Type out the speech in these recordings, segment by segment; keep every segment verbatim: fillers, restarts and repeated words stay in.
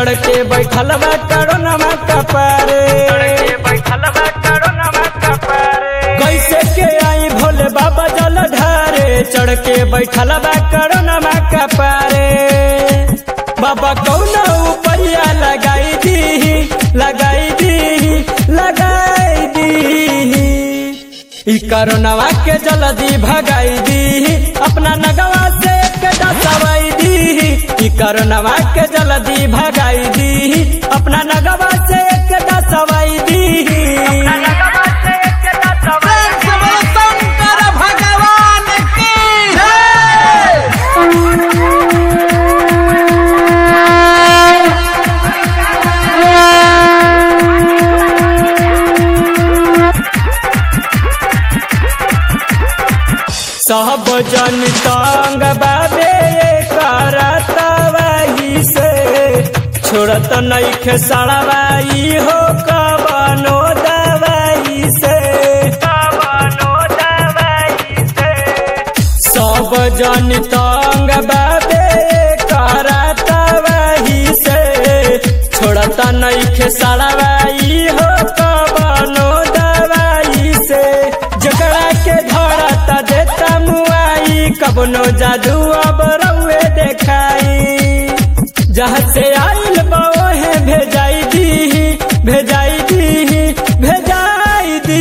चढ़ के बैठल बा करोनमा कपारे कैसे के आई भोले बाबा जल ढारे चढ़ के बैठल बा करोनमा कपारे बाबा कौन उपैया लगाई दी लगाई दी लगाई दी ई करोनवा के जल्दी भगाई दी अपना नगवा से सवाई दी ई करोनवा के जल्दी भगाई दी अपना नगवा से सवाई दी शंकर भगवान की सब जन तंग बाबे करतवाही से छोड़त नइखे सड़वाई हो कवनो दवाई से कवनो दवाई से सब जन तंग बाबे करतवाही से छोड़त नइखे सड़वाई हो कवनो दवाई से जकड़ा के धरता देता मुआई कबनो जादू अब रउए देखाई जहाँ से आइल बाहे भेजाई दी भेजाई दी भेजाई दी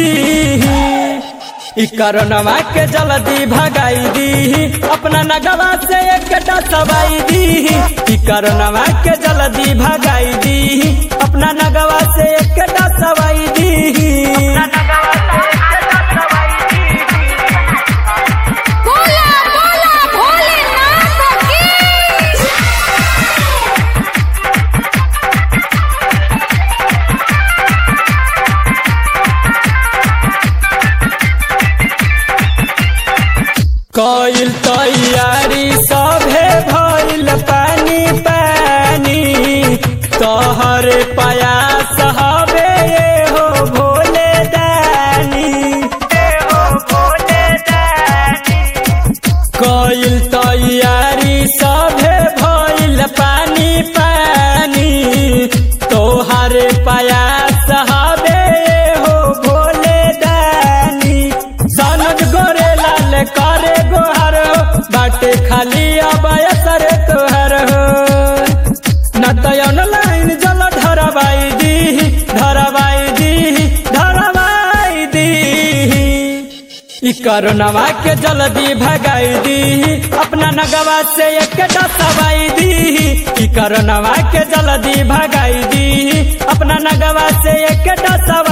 ई करोनवा के जल्दी भगाई दी अपना नगवा से एकटा सवाई दी ई करोनवा के जल्दी भगाई दी अपना नगवा से एकटा सवाई दी कइल तैयारी सभे भइल पानी पानी तोहर प्रयास हवे हो भोले दानी हो भोले दानी कइल तैयारी सभे भइल पानी पानी तोहर प्रयास हवे हो भोले दानी सनद गोरे लाल करे बाटे खाली अबसर तोहर हो न तो ऑनलाइन जल धरवाई दी धरवाई दी धरवाई दी ई करोनवा के जल्दी भगाई दी अपना नगवा से एकटा सवाई दी ई करोनवा के जल्दी भगाई दी अपना नगवा से एकटा